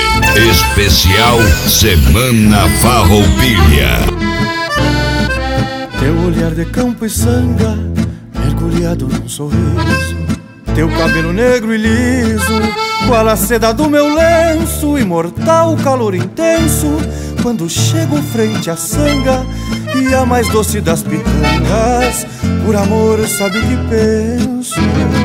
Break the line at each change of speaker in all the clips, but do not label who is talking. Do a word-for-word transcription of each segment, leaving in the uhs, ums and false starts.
Especial Semana Farroupilha.
Teu olhar de campo e sanga, mergulhado num sorriso. Teu cabelo negro e liso, qual a seda do meu lenço. Imortal calor intenso, quando chego frente à sanga. E a mais doce das pitangas, por amor sabe que penso.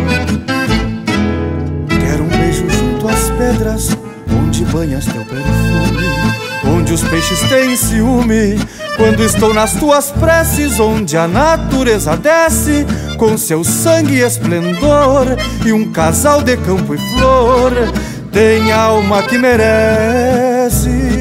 Quero um beijo junto às pedras, onde banhas teu perfume, onde os peixes têm ciúme, quando estou nas tuas preces, onde a natureza desce com seu sangue e esplendor. E um casal de campo e flor tem alma que merece.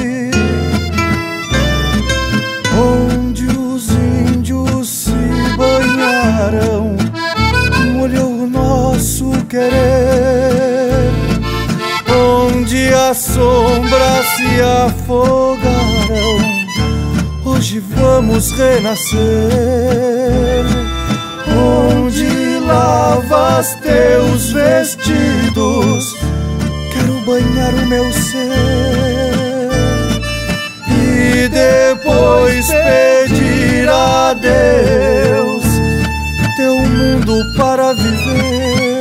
Onde os índios se banharão, molhou o nosso querer. Onde as sombras se afogarão, hoje vamos renascer. Onde lavas teus vestidos, quero banhar o meu ser. E depois pedir a Deus teu mundo para viver.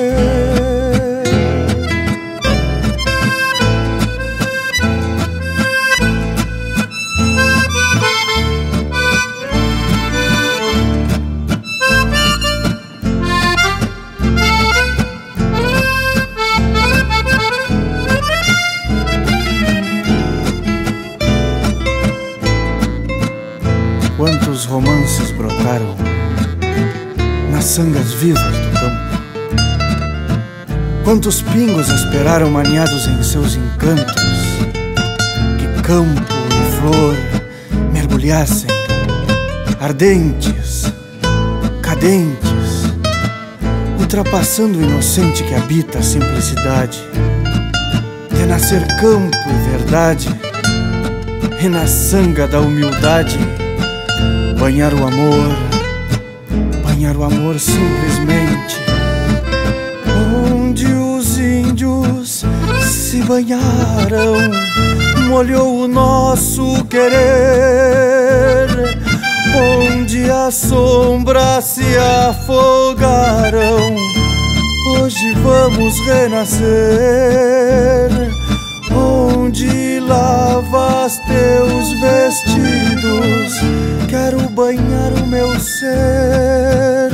Quantos romances brotaram nas sangas vivas do campo, quantos pingos esperaram maniados em seus encantos, que campo e flor mergulhassem, ardentes, cadentes, ultrapassando o inocente que habita a simplicidade, de nascer campo e verdade, e na sanga da humildade banhar o amor, banhar o amor simplesmente. Onde os índios se banharam, molhou o nosso querer. Onde as sombras se afogaram, hoje vamos renascer. Onde lavas teus vestidos, quero banhar o meu ser.